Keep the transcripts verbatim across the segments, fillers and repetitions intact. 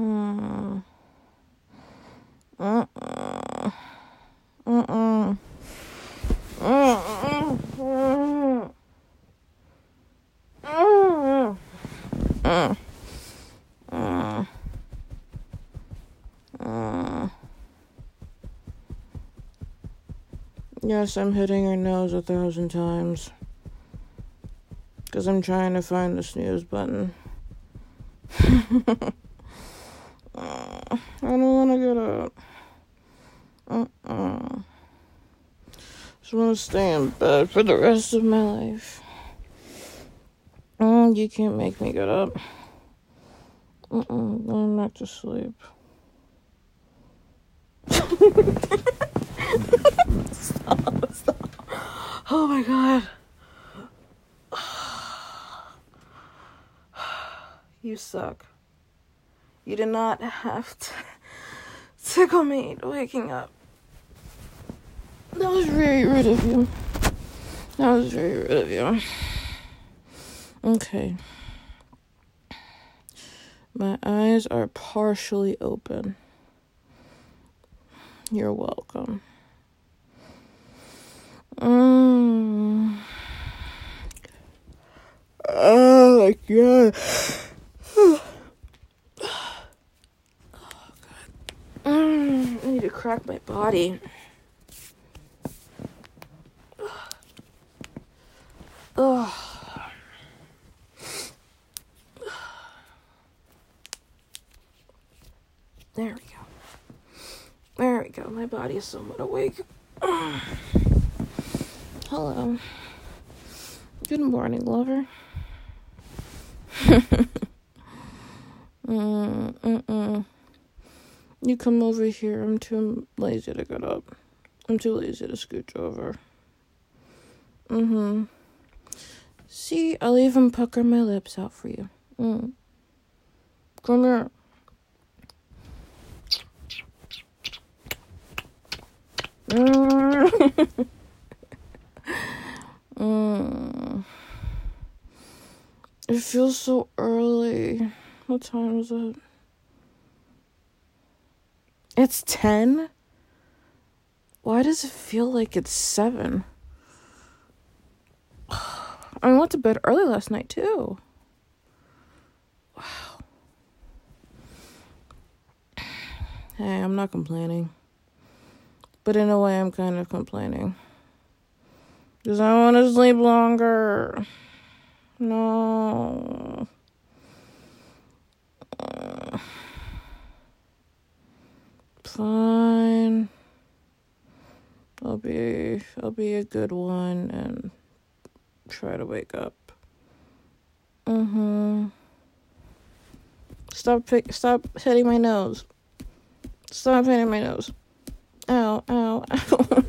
Hmm. Uh-uh. Uh-uh. Uh-uh. Uh-uh. Uh-uh. Uh, uh, yes, I'm hitting your nose a thousand times. Because I'm trying to find the snooze button. uh, I don't want to get up. Uh-uh. Just want to stay in bed for the rest of my life. Mm, you can't make me get up. Uh-uh. I'm not to sleep. Stop, stop. Oh my god. You suck. You did not have to tickle me waking up. That was very rude of you. That was very rude of you. Okay. My eyes are partially open. You're welcome. Mm. Oh my god. Oh god. Mm. I need to crack my body. Ugh. There we go. There we go. My body is somewhat awake. Hello. Good morning, lover. mm, mm-mm. You come over here. I'm too lazy to get up. I'm too lazy to scooch over. Mm-hmm. See, I'll even pucker my lips out for you. Mm. Come here. Mm. mm. It feels so early. What time is it? It's ten? Why does it feel like it's seven? I went to bed early last night, too. Wow. Hey, I'm not complaining. But in a way, I'm kind of complaining. Because I want to sleep longer. No. Uh, fine. I'll be, I'll be a good one and try to wake up. Mm-hmm. Stop pick, stop hitting my nose. Stop hitting my nose. Ow, ow, ow.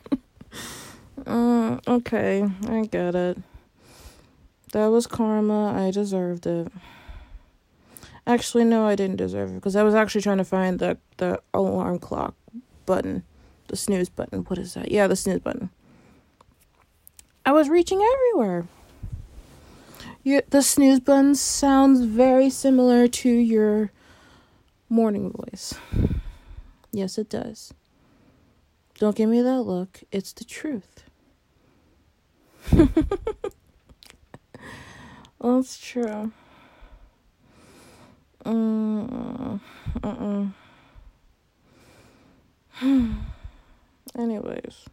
uh, okay, I get it. That was karma. I deserved it. Actually, no, I didn't deserve it. Because I was actually trying to find the, the alarm clock button. The snooze button. What is that? Yeah, the snooze button. I was reaching everywhere. Your, the snooze button sounds very similar to your morning voice. Yes, it does. Don't give me that look. It's the truth. Well, it's true. Mm, uh-uh. Anyways.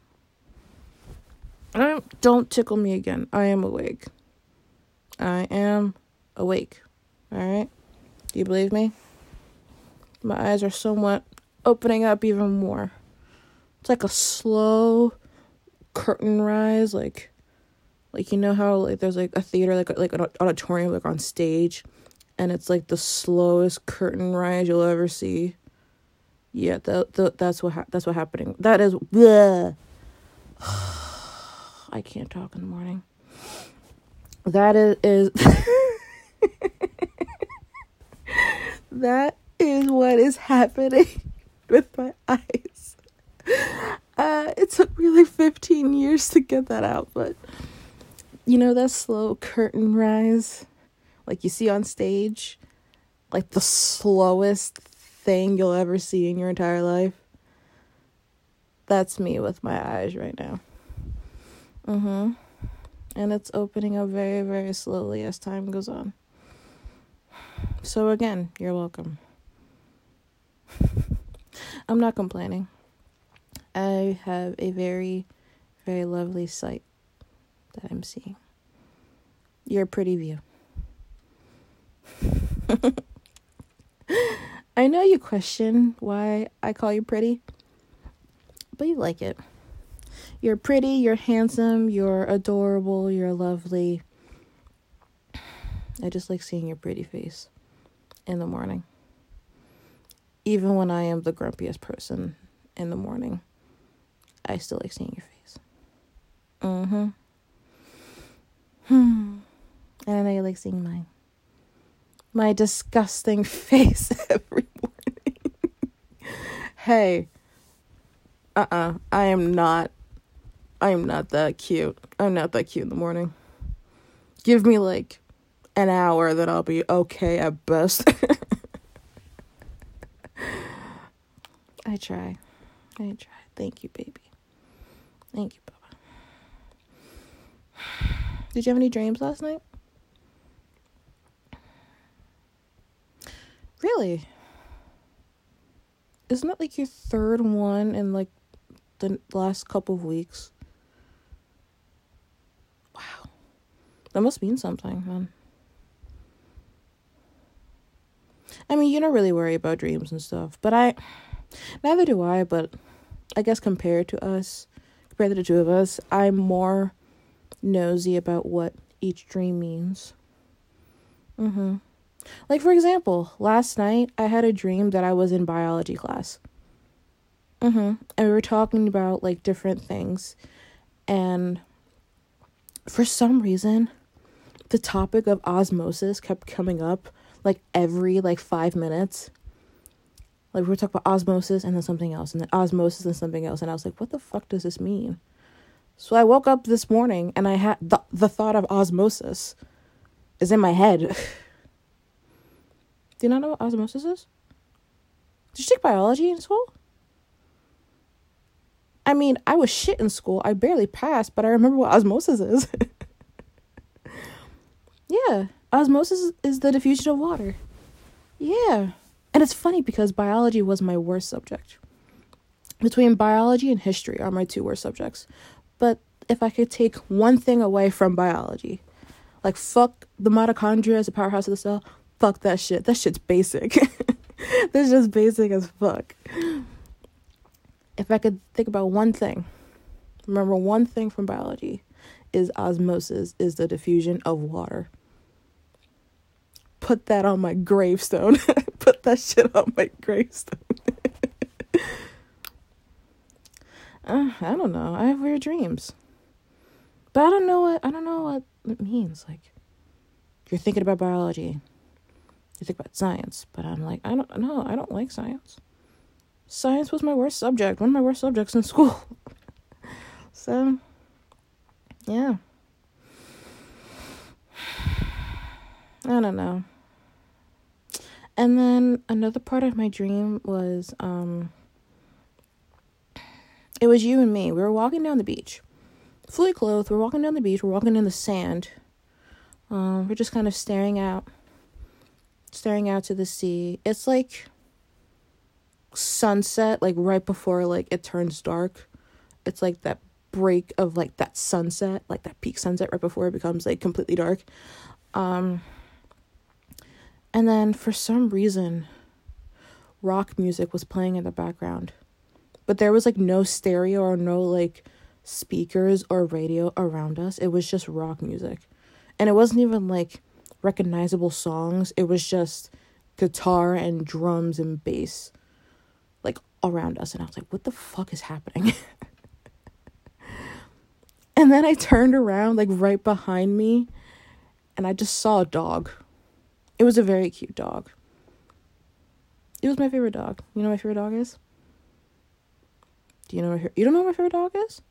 I, don't tickle me again. I am awake. I am awake. Alright? Do you believe me? My eyes are somewhat opening up even more. It's like a slow curtain rise, like, like you know how like there's like a theater, like like an auditorium, like on stage, and it's like the slowest curtain rise you'll ever see. Yeah, that th- that's what ha- that's what happening. That is, bleh. I can't talk in the morning. That is is that is what is happening with my eyes. Uh, it took me like fifteen years to get that out, but you know that slow curtain rise, like you see on stage, like the slowest thing you'll ever see in your entire life. That's me with my eyes right now. Mm-hmm. And it's opening up very, very slowly as time goes on. So again, you're welcome. I'm not complaining. I have a very, very lovely sight that I'm seeing. Your pretty view. I know you question why I call you pretty, but you like it. You're pretty, you're handsome, you're adorable, you're lovely. I just like seeing your pretty face in the morning. Even when I am the grumpiest person in the morning, I still like seeing your face. Mm-hmm. Hmm. And I know you like seeing mine. My disgusting face every morning. Hey. Uh-uh. I am not. I am not that cute. I'm not that cute in the morning. Give me like an hour, then I'll be okay at best. I try. I try. Thank you, baby. Thank you, Baba. Did you have any dreams last night? Really? Isn't that like your third one in like the last couple of weeks? Wow. That must mean something, man. I mean, you don't really worry about dreams and stuff, but I, neither do I, but I guess compared to us, compared to the two of us, I'm more nosy about what each dream means. Mm-hmm. Like, for example, last night, I had a dream that I was in biology class. Mm-hmm. And we were talking about, like, different things. And for some reason, the topic of osmosis kept coming up, like, every, like, five minutes. Like, we were talking about osmosis and then something else. And then osmosis and something else. And I was like, what the fuck does this mean? So I woke up this morning, and I had the, the thought of osmosis is in my head. Do you not know what osmosis is? Did you take biology in school? I mean, I was shit in school. I barely passed, but I remember what osmosis is. Yeah. Osmosis is the diffusion of water. Yeah. And it's funny because biology was my worst subject. Between biology and history are my two worst subjects. But if I could take one thing away from biology, like fuck the mitochondria as a powerhouse of the cell, fuck that shit. That shit's basic. That's just basic as fuck. If I could think about one thing, remember one thing from biology, is osmosis is the diffusion of water. Put that on my gravestone. Put that shit on my gravestone. uh, I don't know. I have weird dreams. But I don't know what I don't know what it means. Like, you're thinking about biology. You think about science, but I'm like, I don't know, I don't like science. Science was my worst subject, one of my worst subjects in school. So, yeah. I don't know. And then another part of my dream was, um, it was you and me. We were walking down the beach, fully clothed. We're walking down the beach. We're walking in the sand. Um, we're just kind of staring out. Staring out to the sea. It's like sunset, like right before like it turns dark. It's like that break of like that sunset, like that peak sunset right before it becomes like completely dark. Um, and then for some reason, rock music was playing in the background, but there was like no stereo or no like speakers or radio around us. It was just rock music, and it wasn't even like recognizable songs. It was just guitar and drums and bass like around us, and I was like, what the fuck is happening? And then I turned around like right behind me, and I just saw a dog. It was a very cute dog. It was my favorite dog. You know what my favorite dog is? Do you know my you don't know what my favorite dog is?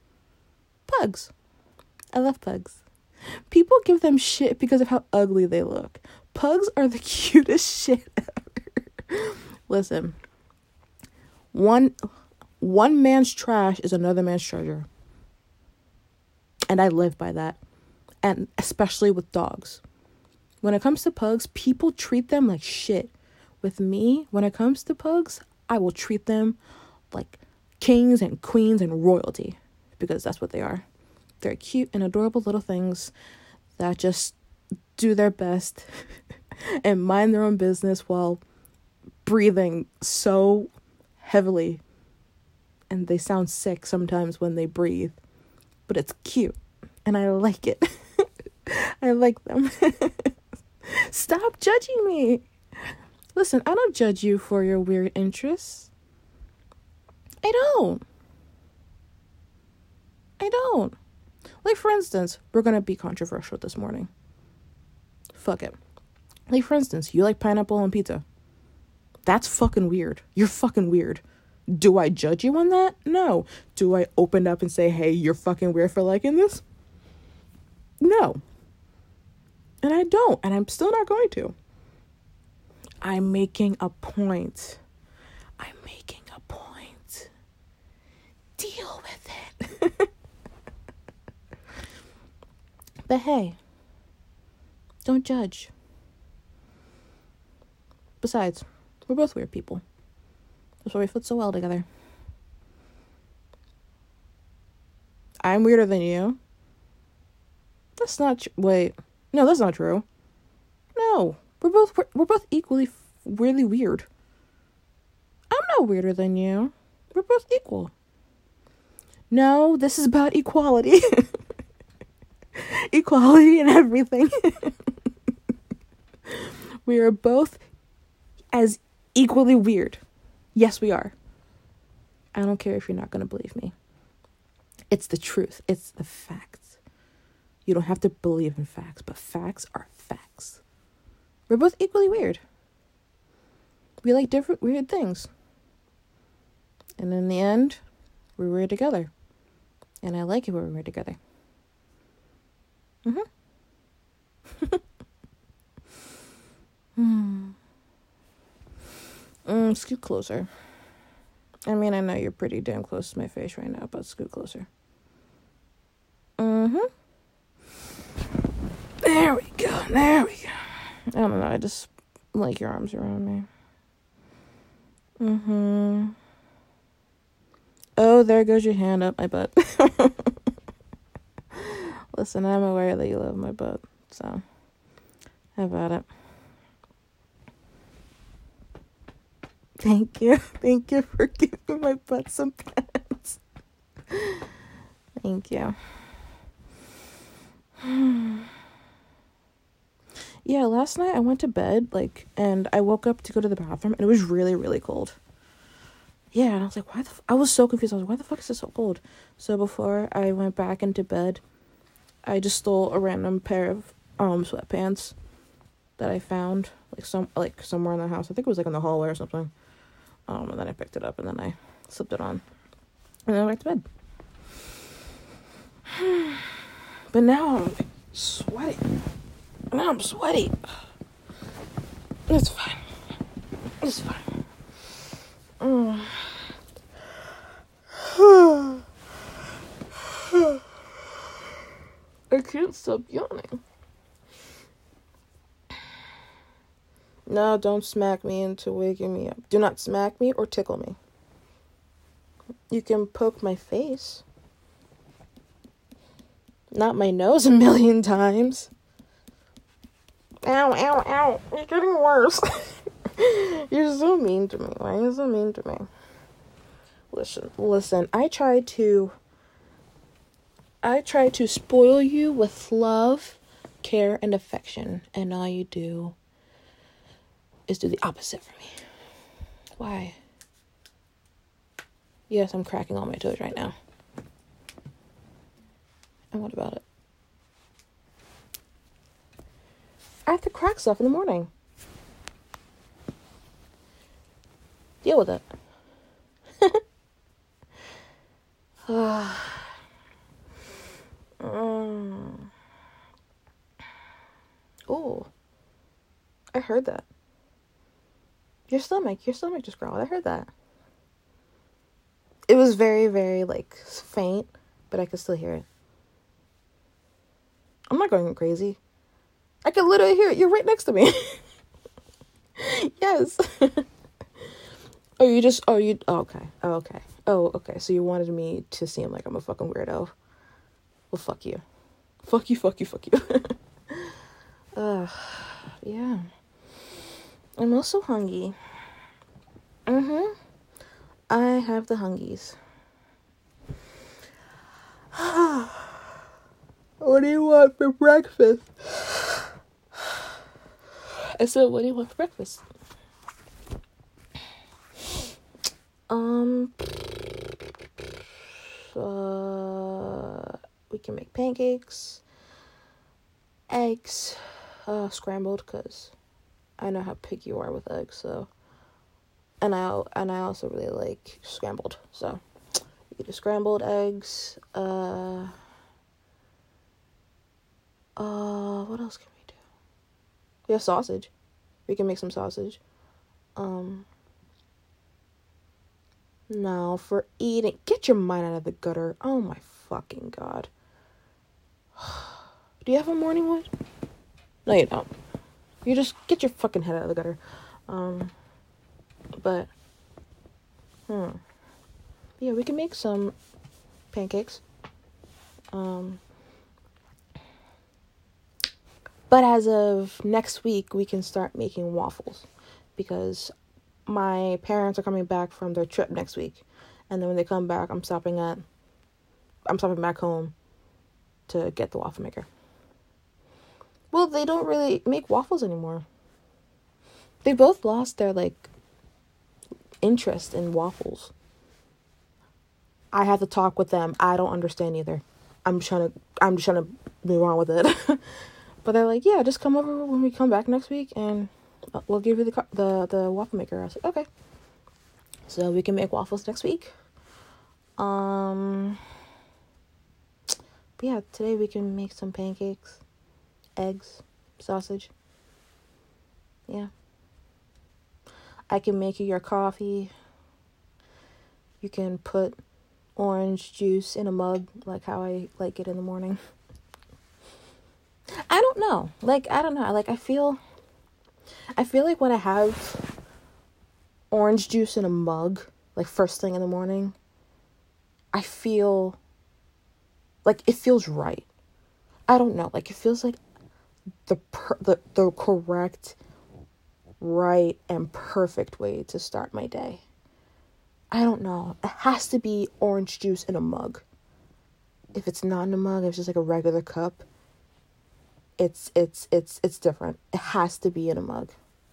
Pugs. I love pugs. People give them shit because of how ugly they look. Pugs are the cutest shit ever. Listen, one one man's trash is another man's treasure. And I live by that. And especially with dogs. When it comes to pugs, people treat them like shit. With me, when it comes to pugs, I will treat them like kings and queens and royalty. Because that's what they are. They're cute and adorable little things that just do their best and mind their own business while breathing so heavily. And they sound sick sometimes when they breathe. But it's cute. And I like it. I like them. Stop judging me. Listen, I don't judge you for your weird interests. I don't. I don't. Like, for instance, we're going to be controversial this morning. Fuck it. Like, for instance, you like pineapple on pizza. That's fucking weird. You're fucking weird. Do I judge you on that? No. Do I open up and say, hey, you're fucking weird for liking this? No. And I don't. And I'm still not going to. I'm making a point. I'm making a point. Deal with it. But hey, don't judge. Besides, we're both weird people. That's why we fit so well together. I'm weirder than you. That's not tr- wait. No, that's not true. No, we're both we're, we're both equally f- really weird. I'm no weirder than you. We're both equal. No, this is about equality. Equality and everything. We are both as equally weird. Yes, we are. I don't care if you're not going to believe me. It's the truth. It's the facts. You don't have to believe in facts, but facts are facts. We're both equally weird. We like different weird things. And in the end, we're weird together. And I like it when we're together. Mm-hmm. hmm. Mm, scoot closer. I mean, I know you're pretty damn close to my face right now, but scoot closer. Mm-hmm. There we go. There we go. I don't know. I just like your arms around me. Mm-hmm. Oh, there goes your hand up my butt. Listen, I'm aware that you love my butt, so how about it? Thank you. Thank you for giving my butt some pets. Thank you. Yeah, last night I went to bed, like, and I woke up to go to the bathroom, and it was really, really cold. Yeah, and I was like, why the f-? I was so confused. I was like, why the fuck is it so cold? So before I went back into bed, I just stole a random pair of um sweatpants that I found, like, some like somewhere in the house. I think it was, like, in the hallway or something. Um, and then I picked it up, and then I slipped it on. And then I went to bed. But now I'm sweaty. Now I'm sweaty. It's fine. It's fine. Mm. I can't stop yawning. No, don't smack me into waking me up. Do not smack me or tickle me. You can poke my face. Not my nose a million times. Ow, ow, ow. It's getting worse. You're so mean to me. Why are you so mean to me? Listen, listen. I try to... I try to spoil you with love, care, and affection. And all you do is do the opposite for me. Why? Yes, I'm cracking all my toes right now. And what about it? I have to crack stuff in the morning. Deal with it. um. Oh. heard that. Your stomach, your stomach just growled. I heard that. It was very, very, like, faint, but I could still hear it. I'm not going crazy. I could literally hear it. You're right next to me. Yes. Oh, you just, oh, you, oh, okay. Oh, okay. Oh, okay. So you wanted me to seem like I'm a fucking weirdo. Well, fuck you. Fuck you, fuck you, fuck you. uh, yeah. I'm also hungry. Mm-hmm. I have the hungies. What do you want for breakfast? I said, what do you want for breakfast? Um, uh, we can make pancakes, eggs, uh, scrambled, because I know how picky you are with eggs, so, and I, and I also really like scrambled, so, we can do scrambled eggs, uh, uh, what else can we do? We have sausage, we can make some sausage, um, no, for eating, get your mind out of the gutter, oh my fucking god. Do you have a morning wood? No, you don't. You just get your fucking head out of the gutter. Um, but, hmm. Yeah, we can make some pancakes. Um, but as of next week, we can start making waffles. Because my parents are coming back from their trip next week. And then when they come back, I'm stopping at, I'm stopping back home to get the waffle maker. Well, they don't really make waffles anymore. They both lost their, like, interest in waffles. I have to talk with them. I don't understand either. I'm trying to, I'm just trying to move on with it. But they're like, yeah, just come over when we come back next week and we'll give you the the, the waffle maker. I was like, okay. So we can make waffles next week. Um, but yeah, today we can make some pancakes, eggs, sausage. Yeah. I can make you your coffee. You can put orange juice in a mug, like how I like it in the morning. I don't know. Like, I don't know. Like, I feel, I feel like when I have orange juice in a mug, like first thing in the morning, I feel like it feels right. I don't know. Like, it feels like the per- the the correct, right, and perfect way to start my day. I don't know. It has to be orange juice in a mug. If it's not in a mug, if it's just like a regular cup, it's it's it's it's different. It has to be in a mug.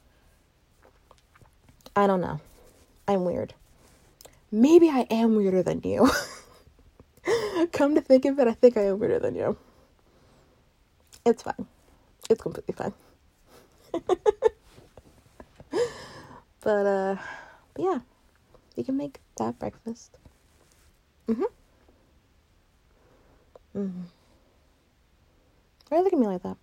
I don't know. I'm weird. Maybe I am weirder than you. Come to think of it, I think I am weirder than you. It's fine. It's completely fine. But, uh, but yeah. We can make that breakfast. Mm-hmm. Mm-hmm. Why are you looking at me like that?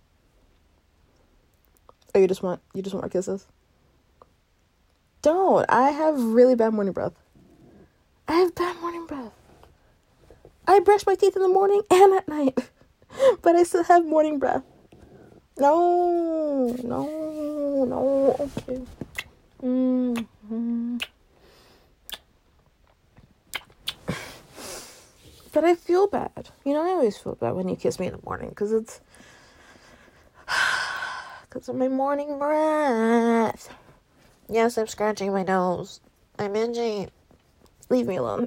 Oh, you just want, you just want more kisses? Don't. I have really bad morning breath. I have bad morning breath. I brush my teeth in the morning and at night. But I still have morning breath. No. No. No. Okay. Mm-hmm. But I feel bad. You know, I always feel bad when you kiss me in the morning. Because it's... Because of my morning breath. Yes, I'm scratching my nose. I'm itchy. Leave me alone.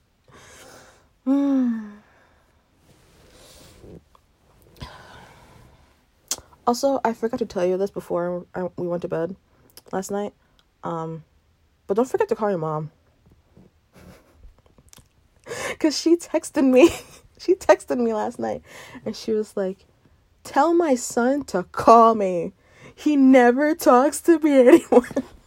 Also, I forgot to tell you this before I, we went to bed last night. Um, but don't forget to call your mom. Because she texted me. She texted me last night. And she was like, tell my son to call me. He never talks to me anymore.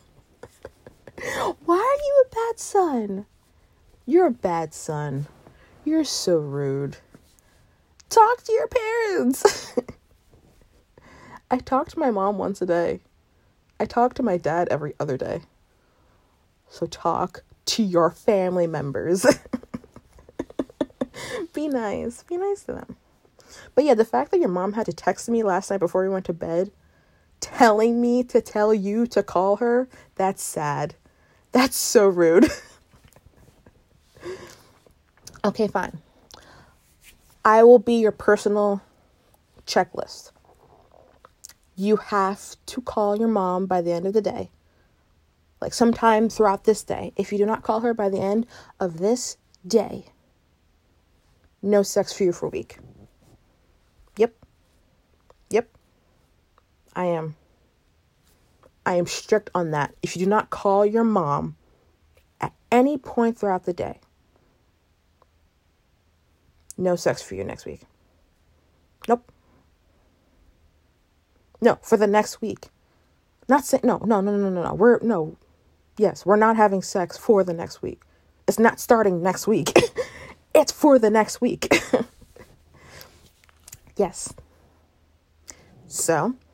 Why are you a bad son? You're a bad son. You're so rude. Talk to your parents. I talk to my mom once a day. I talk to my dad every other day. So talk to your family members. Be nice. Be nice to them. But yeah, the fact that your mom had to text me last night before we went to bed, telling me to tell you to call her, that's sad. That's so rude. Okay, fine. I will be your personal checklist. You have to call your mom by the end of the day. Like sometime throughout this day. If you do not call her by the end of this day, no sex for you for a week. Yep. Yep. I am. I am strict on that. If you do not call your mom at any point throughout the day, no sex for you next week. Nope. No, for the next week. Not saying, no, no, no, no, no, no. We're, no. Yes, we're not having sex for the next week. It's not starting next week. It's for the next week. Yes. So,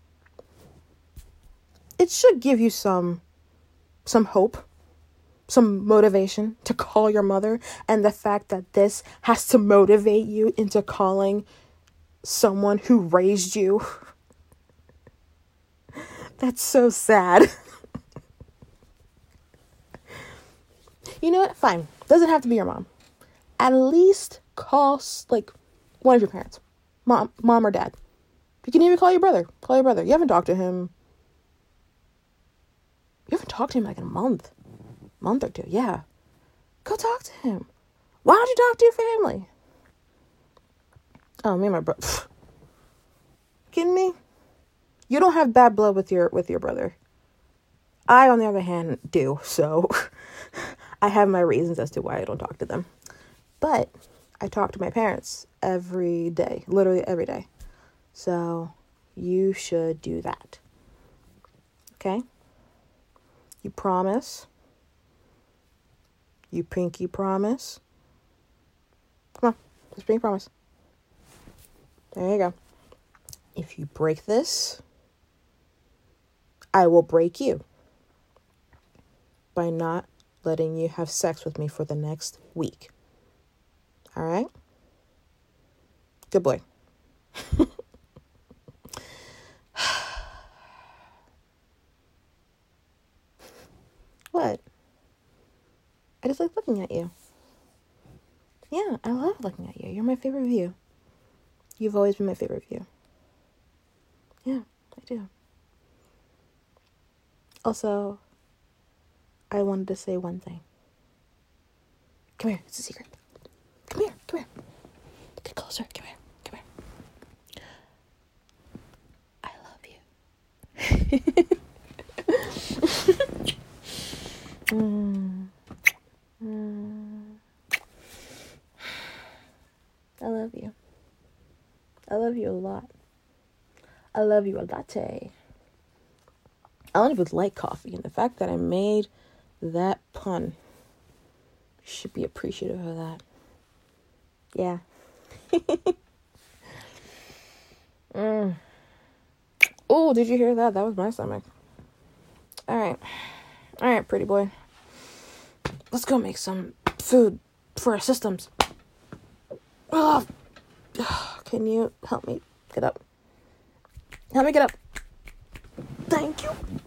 it should give you some, some hope, some motivation to call your mother. And the fact that this has to motivate you into calling someone who raised you. That's so sad. You know what? Fine. Doesn't have to be your mom. At least call, like, one of your parents. Mom, mom or dad. You can even call your brother. Call your brother. You haven't talked to him. You haven't talked to him like in a month. Month or two. Yeah. Go talk to him. Why don't you talk to your family? Oh, me and my brother. Kidding me? You don't have bad blood with your with your brother. I, on the other hand, do. So I have my reasons as to why I don't talk to them. But I talk to my parents every day, literally every day. So you should do that. Okay? You promise? You pinky promise? Come on, just pinky promise. There you go. If you break this, I will break you by not letting you have sex with me for the next week. All right? Good boy. What? I just like looking at you. Yeah, I love looking at you. You're my favorite view. You've always been my favorite view. Yeah, I do. Also, I wanted to say one thing. Come here, it's a secret. Come here, come here. Get closer, come here, come here. I love you. mm. Mm. I love you. I love you a lot. I love you a latte. I don't even like coffee, and the fact that I made that pun, you should be appreciative of that. Yeah. mm. Oh, did you hear that? That was my stomach. All right. All right, pretty boy. Let's go make some food for our systems. Oh, can you help me get up? Help me get up. Thank you.